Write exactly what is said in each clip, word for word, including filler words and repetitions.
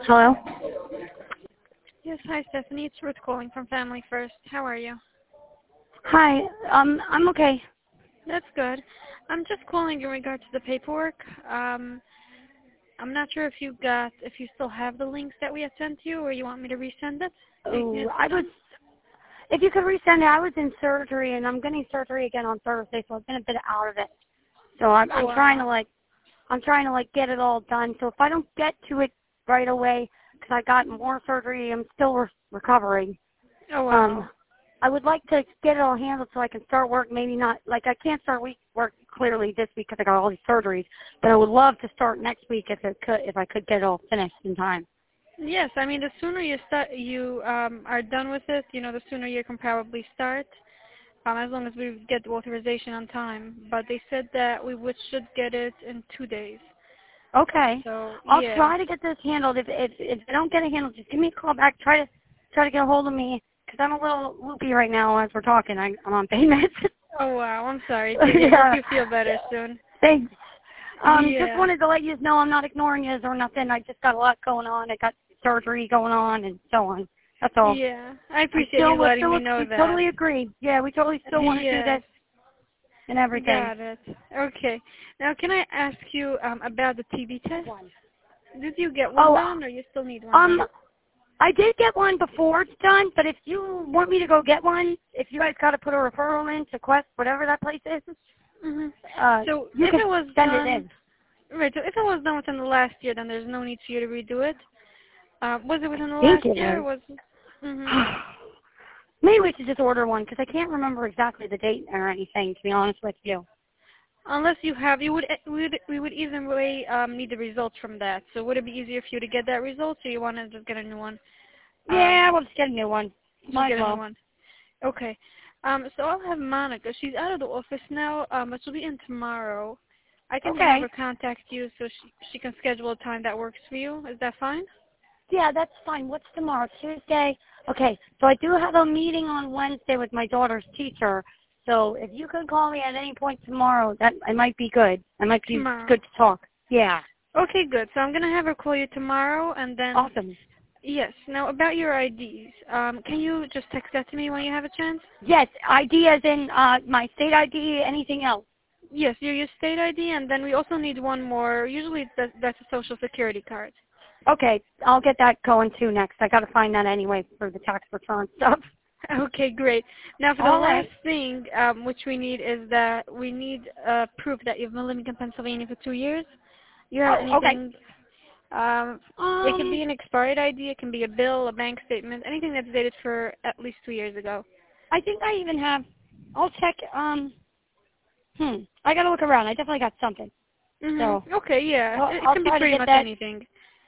Hello? Yes, hi Stephanie. It's Ruth calling from Family First. How are you? Hi, um, I'm okay. That's good. I'm just calling in regard to the paperwork. Um, I'm not sure if you got, if you still have the links that we had sent you, or you want me to resend it. Oh, I was, if you could resend it, I was in surgery, and I'm getting surgery again on Thursday, so I've been a bit out of it. So I'm, I'm Oh, wow. trying to, like, I'm trying to, like, get it all done. So if I don't get to it right away, because I got more surgery, I'm still re- recovering. Oh, wow. Um, I would like to get it all handled so I can start work. Maybe not, like I can't start week work clearly this week because I got all these surgeries. But I would love to start next week if it could, if I could get it all finished in time. Yes, I mean the sooner you start, you um, are done with it, you know, the sooner you can probably start. Um, as long as we get the authorization on time. But they said that we would should get it in two days. Okay. So I'll yeah. try to get this handled. If if if I don't get it handled, just give me a call back. Try to try to get a hold of me because I'm a little loopy right now as we're talking. I, I'm on pain meds. Oh wow, I'm sorry. I Yeah. hope you feel better soon. Thanks. Um, Yeah. just wanted to let you know I'm not ignoring you or nothing. I just got a lot going on. I got surgery going on and so on. That's all. Yeah, I I'm appreciate still, you we're letting still, me know we that. totally agree. Yeah, we totally still want to do Yes. this and everything. Got it. Okay. Now, can I ask you um, about the T B test? Did you get one Oh, done, or you still need one um, done? I did get one before it's done, but if you want me to go get one, if you guys got to put a referral in to Quest, whatever that place is, Mm-hmm. uh, So you if can it was send done, it in. right? So if it was done within the last year, then there's no need for you to redo it. Uh, was it within the I think last it year? Or is. was mm-hmm. Maybe we should just order one because I can't remember exactly the date or anything, to be honest with you. Unless you have, you would we would we would either way um, need the results from that. So would it be easier for you to get that result, or you want to just get a new one? Yeah, Um, we'll just get a new one. just Might get as a new well. one. Okay. Um, so I'll have Monica. She's out of the office now, um, but she'll be in tomorrow. I can have Okay. her contact you so she she can schedule a time that works for you. Is that fine? Yeah, that's fine. What's tomorrow? Tuesday? Okay, so I do have a meeting on Wednesday with my daughter's teacher. So if you could call me at any point tomorrow, that I might be good. I might be Tomorrow. good to talk. Yeah. Okay, good. So I'm gonna have her call you tomorrow, and then Awesome. yes. Now about your I Ds, um, can you just text that to me when you have a chance? Yes, I D as in uh, my state I D, anything else. Yes, your your state I D, and then we also need one more. Usually that, that's a social security card. Okay, I'll get that going too next. I got to find that anyway for the tax return stuff. Okay, great. Now for the All last right. thing, um, which we need is that we need uh, proof that you've been living in Pennsylvania for two years. You have Oh, okay. anything? Um, it can Um, be an expired I D. It can be a bill, a bank statement, anything that's dated for at least two years ago. I think I even have. I'll check. Um, hmm. I got to look around. I definitely got something. Mhm. So Okay, yeah. I'll, It, it I'll can be try to pretty get much that. anything.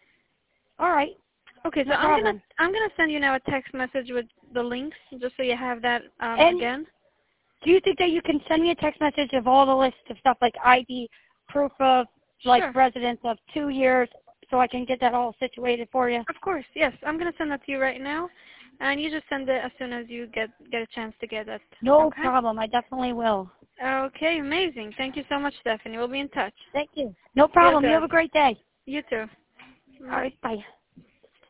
All right. Okay, so No I'm gonna problem. I'm gonna send you now a text message with the links, just so you have that um, And again. do you think that you can send me a text message of all the list of stuff like I D, proof of like Sure. residence of two years, so I can get that all situated for you? Of course, yes. I'm gonna send that to you right now, and you just send it as soon as you get get a chance to get it. No Okay. problem. I definitely will. Okay, amazing. Thank you so much, Stephanie. We'll be in touch. Thank you. No Feel problem. You have good. a great day. You too. All Bye. right. Bye.